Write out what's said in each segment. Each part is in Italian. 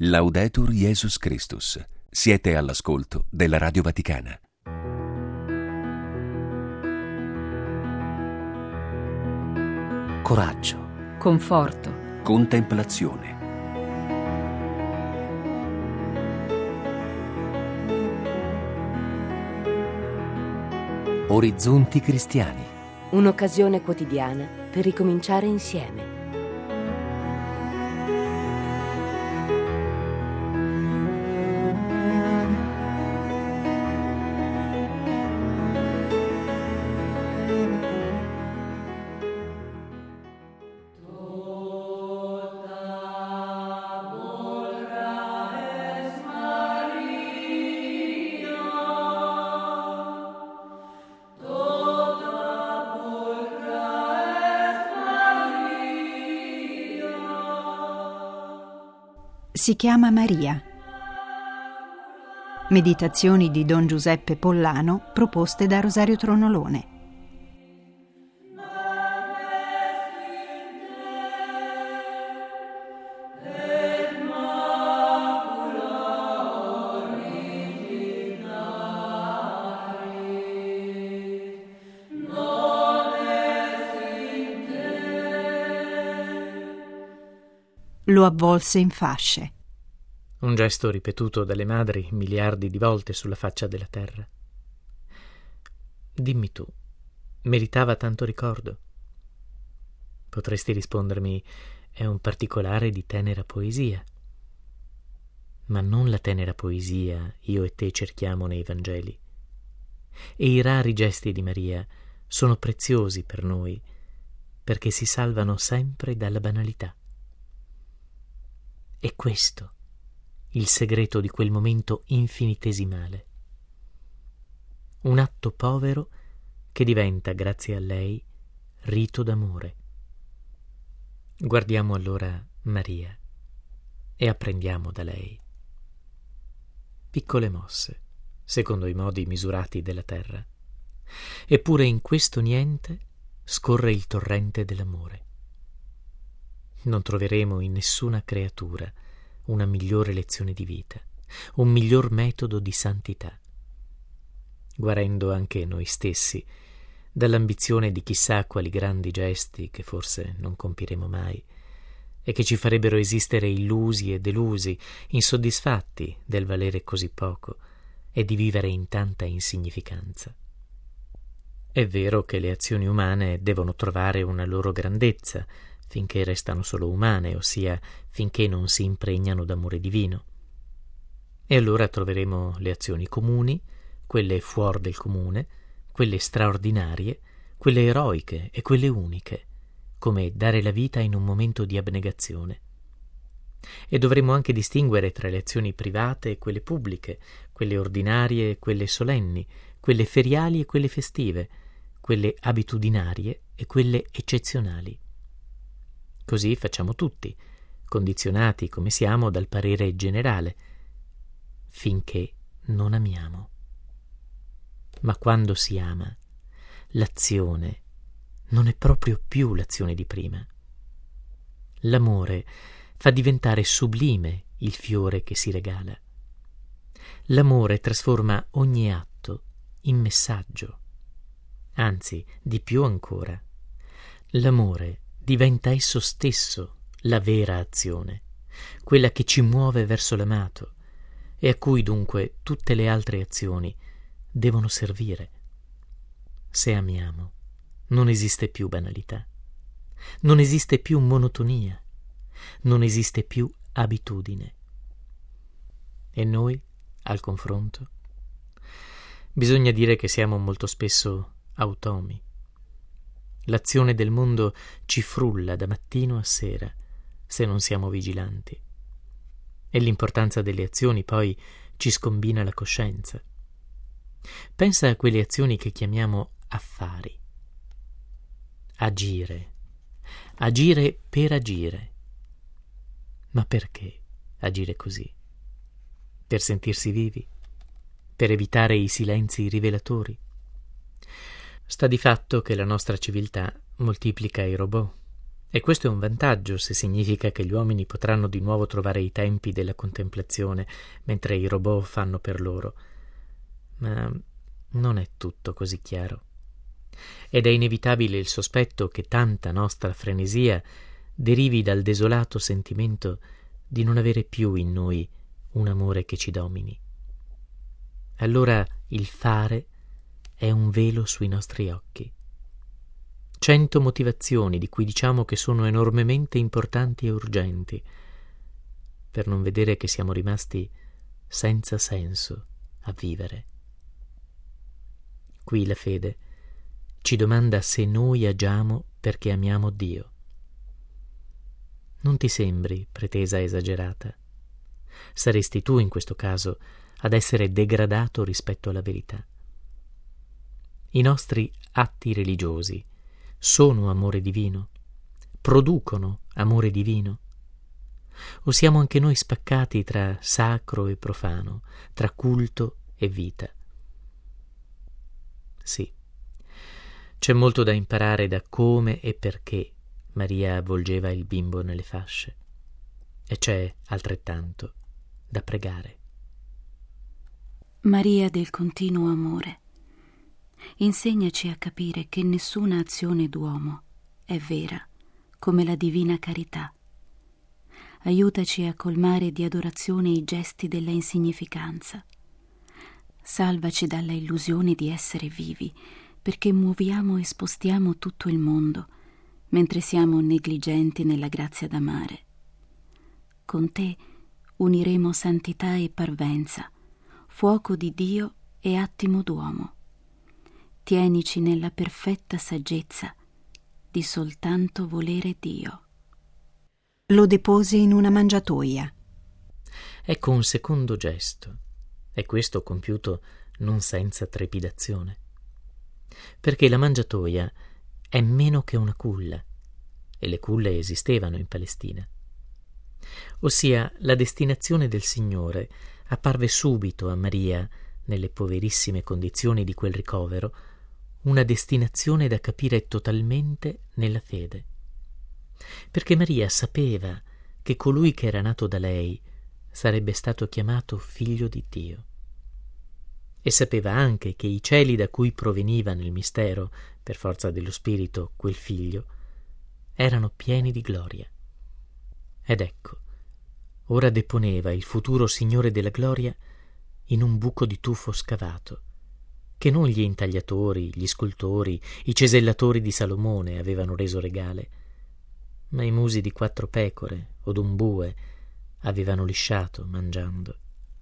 Laudetur Jesus Christus. Siete all'ascolto della Radio Vaticana. Coraggio, conforto, Contemplazione. orizzonti cristiani. Un'occasione quotidiana per ricominciare insieme. Si chiama Maria. Meditazioni di Don Giuseppe Pollano proposte da Rosario Tronolone. Lo avvolse in fasce. Un gesto ripetuto dalle madri miliardi di volte sulla faccia della terra. Dimmi tu, meritava tanto ricordo? Potresti rispondermi, è un particolare di tenera poesia. Ma non la tenera poesia io e te cerchiamo nei Vangeli. E i rari gesti di Maria sono preziosi per noi, perché si salvano sempre dalla banalità. È questo il segreto di quel momento infinitesimale. Un atto povero che diventa, grazie a lei, rito d'amore. Guardiamo allora Maria e apprendiamo da lei. Piccole mosse, secondo i modi misurati della terra. Eppure in questo niente scorre il torrente dell'amore. Non troveremo in nessuna creatura una migliore lezione di vita, un miglior metodo di santità. Guarendo anche noi stessi dall'ambizione di chissà quali grandi gesti che forse non compiremo mai e che ci farebbero esistere illusi e delusi, insoddisfatti del valere così poco e di vivere in tanta insignificanza. È vero che le azioni umane devono trovare una loro grandezza finché restano solo umane, ossia finché non si impregnano d'amore divino. E allora troveremo le azioni comuni, quelle fuori del comune, quelle straordinarie, quelle eroiche e quelle uniche, come dare la vita in un momento di abnegazione. E dovremo anche distinguere tra le azioni private e quelle pubbliche, quelle ordinarie e quelle solenni, quelle feriali e quelle festive, quelle abitudinarie e quelle eccezionali. Così facciamo tutti, condizionati come siamo dal parere generale, finché non amiamo. Ma quando si ama, l'azione non è proprio più l'azione di prima. L'amore fa diventare sublime il fiore che si regala. L'amore trasforma ogni atto in messaggio. Anzi, di più ancora, l'amore diventa esso stesso la vera azione, quella che ci muove verso l'amato e a cui dunque tutte le altre azioni devono servire. Se amiamo, non esiste più banalità, non esiste più monotonia, non esiste più abitudine. E noi, al confronto, bisogna dire che siamo molto spesso automi. L'azione del mondo ci frulla da mattino a sera se non siamo vigilanti. E l'importanza delle azioni poi ci scombina la coscienza. Pensa a quelle azioni che chiamiamo affari. Agire per agire. Ma perché agire così? Per sentirsi vivi? Per evitare i silenzi rivelatori? Sta di fatto che la nostra civiltà moltiplica i robot E questo è un vantaggio se significa che gli uomini potranno di nuovo trovare i tempi della contemplazione mentre i robot fanno per loro. Ma non è tutto così chiaro. Ed è inevitabile il sospetto che tanta nostra frenesia derivi dal desolato sentimento di non avere più in noi un amore che ci domini. Allora il fare è un velo sui nostri occhi. 100 motivazioni di cui diciamo che sono enormemente importanti e urgenti, per non vedere che siamo rimasti senza senso a vivere. Qui la fede ci domanda se noi agiamo perché amiamo Dio. Non ti sembri pretesa esagerata? Saresti tu in questo caso ad essere degradato rispetto alla verità. I nostri atti religiosi sono amore divino? Producono amore divino? O siamo anche noi spaccati tra sacro e profano, tra culto e vita? Sì, c'è molto da imparare da come e perché Maria avvolgeva il bimbo nelle fasce, e c'è altrettanto da pregare. Maria del continuo amore, insegnaci a capire che nessuna azione d'uomo è vera come la divina carità. Aiutaci a colmare di adorazione i gesti della insignificanza. Salvaci dalla illusione di essere vivi, perché muoviamo e spostiamo tutto il mondo, mentre siamo negligenti nella grazia d'amare. Con te uniremo santità e parvenza, fuoco di Dio e attimo d'uomo. Tienici nella perfetta saggezza di soltanto volere Dio. Lo depose in una mangiatoia. Ecco un secondo gesto, e questo compiuto non senza trepidazione, perché la mangiatoia è meno che una culla, e le culle esistevano in Palestina. Ossia, la destinazione del Signore apparve subito a Maria, nelle poverissime condizioni di quel ricovero, una destinazione da capire totalmente nella fede. Perché Maria sapeva che colui che era nato da lei sarebbe stato chiamato figlio di Dio. E sapeva anche che i cieli da cui proveniva nel mistero, per forza dello Spirito, quel figlio, erano pieni di gloria. Ed ecco, ora deponeva il futuro Signore della gloria in un buco di tufo scavato, che non gli intagliatori, gli scultori, i cesellatori di Salomone avevano reso regale, ma i musi di 4 pecore o d'un bue avevano lisciato mangiando.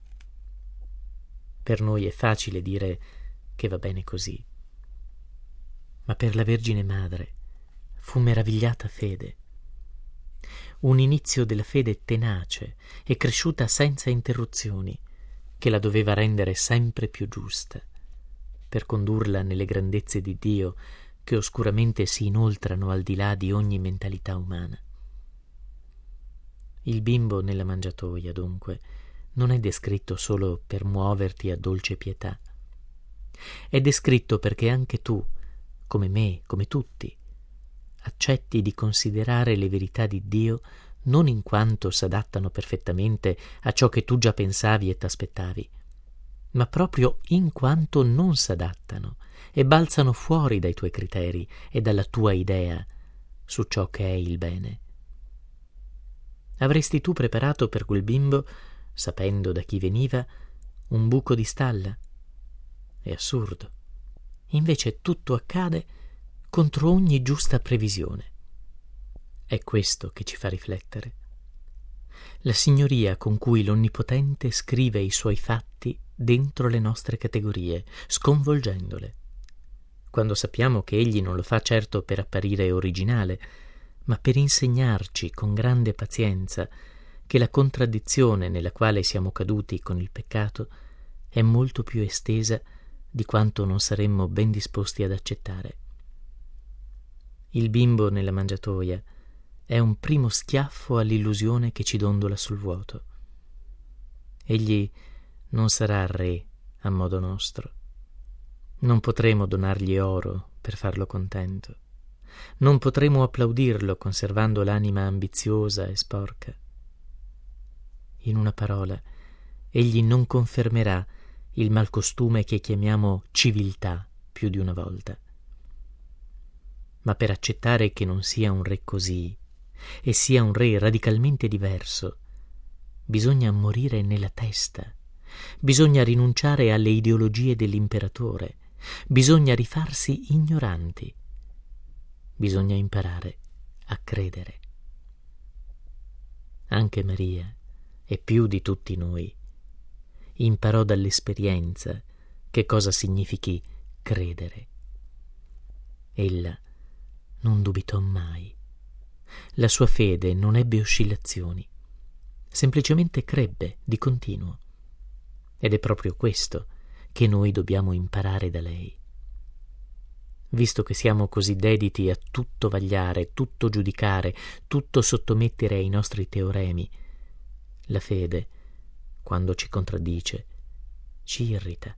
Per noi è facile dire che va bene così, ma per la Vergine Madre fu meravigliata fede, un inizio della fede tenace e cresciuta senza interruzioni, che la doveva rendere sempre più giusta, per condurla nelle grandezze di Dio che oscuramente si inoltrano al di là di ogni mentalità umana. Il bimbo nella mangiatoia, dunque, non è descritto solo per muoverti a dolce pietà. È descritto perché anche tu, come me, come tutti, accetti di considerare le verità di Dio non in quanto s'adattano perfettamente a ciò che tu già pensavi e t'aspettavi, ma proprio in quanto non s'adattano e balzano fuori dai tuoi criteri e dalla tua idea su ciò che è il bene. Avresti tu preparato per quel bimbo, sapendo da chi veniva, un buco di stalla? È assurdo. Invece tutto accade contro ogni giusta previsione. È questo che ci fa riflettere. La signoria con cui l'Onnipotente scrive i suoi fatti dentro le nostre categorie, sconvolgendole, quando sappiamo che egli non lo fa certo per apparire originale, ma per insegnarci con grande pazienza che la contraddizione nella quale siamo caduti con il peccato è molto più estesa di quanto non saremmo ben disposti ad accettare. Il bimbo nella mangiatoia è un primo schiaffo all'illusione che ci dondola sul vuoto. Egli non sarà re a modo nostro. Non potremo donargli oro per farlo contento. non potremo applaudirlo conservando l'anima ambiziosa e sporca. In una parola, egli non confermerà il malcostume che chiamiamo civiltà più di una volta. Ma per accettare che non sia un re così, e sia un re radicalmente diverso, bisogna morire nella testa, bisogna rinunciare alle ideologie dell'imperatore, bisogna rifarsi ignoranti, bisogna imparare a credere. Anche Maria, e più di tutti noi, imparò dall'esperienza che cosa significhi credere. Ella non dubitò mai. La sua fede non ebbe oscillazioni, semplicemente crebbe di continuo. Ed è proprio questo che noi dobbiamo imparare da lei. Visto che siamo così dediti a tutto vagliare, tutto giudicare, tutto sottomettere ai nostri teoremi, la fede, quando ci contraddice, ci irrita.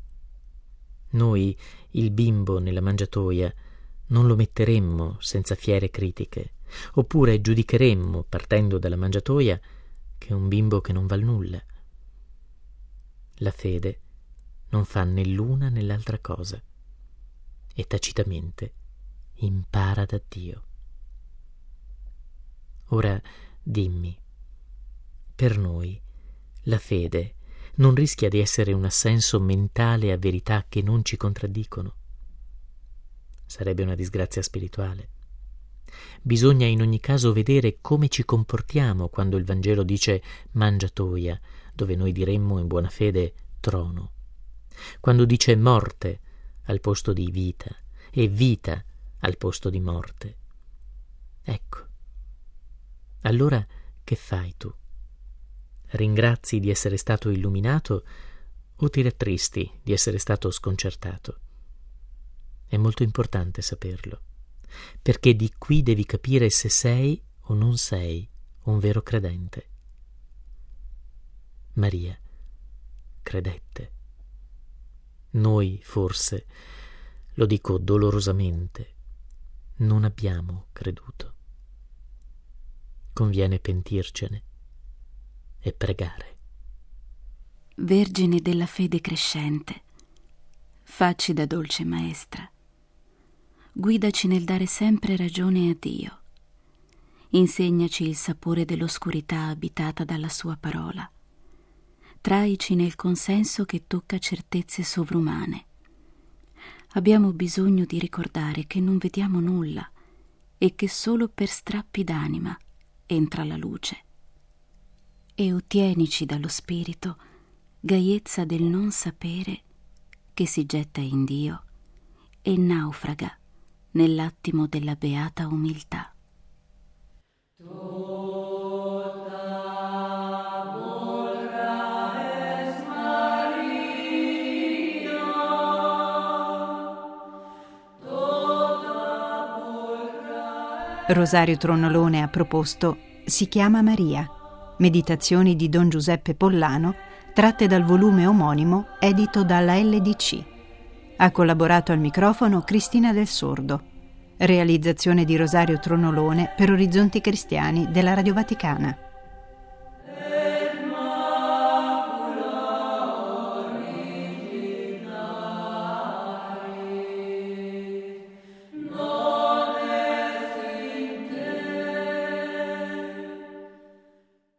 Noi, il bimbo nella mangiatoia, non lo metteremmo senza fiere critiche, oppure giudicheremmo, partendo dalla mangiatoia, che è un bimbo che non val nulla. La fede non fa né l'una né l'altra cosa e tacitamente impara da Dio. Ora dimmi, per noi la fede non rischia di essere un assenso mentale a verità che non ci contraddicono? Sarebbe una disgrazia spirituale. Bisogna in ogni caso vedere come ci comportiamo quando il Vangelo dice mangiatoia, dove noi diremmo in buona fede trono, quando dice morte al posto di vita e vita al posto di morte. Ecco, allora che fai tu? Ringrazi di essere stato illuminato o ti rattristi di essere stato sconcertato? È molto importante saperlo, perché di qui devi capire se sei o non sei un vero credente. Maria credette. Noi forse, lo dico dolorosamente, non abbiamo creduto. Conviene pentircene e pregare. Vergine della fede crescente, facci da dolce maestra. Guidaci nel dare sempre ragione a Dio. Insegnaci il sapore dell'oscurità abitata dalla sua parola. Traici nel consenso che tocca certezze sovrumane. Abbiamo bisogno di ricordare che non vediamo nulla e che solo per strappi d'anima entra la luce. E ottienici dallo Spirito gaiezza del non sapere che si getta in Dio e naufraga nell'attimo della beata umiltà. Rosario Tronolone ha proposto Si chiama Maria, meditazioni di Don Giuseppe Pollano, tratte dal volume omonimo edito dalla LDC. Ha collaborato al microfono Cristina Del Sordo. Realizzazione di Rosario Tronolone per Orizzonti Cristiani della Radio Vaticana.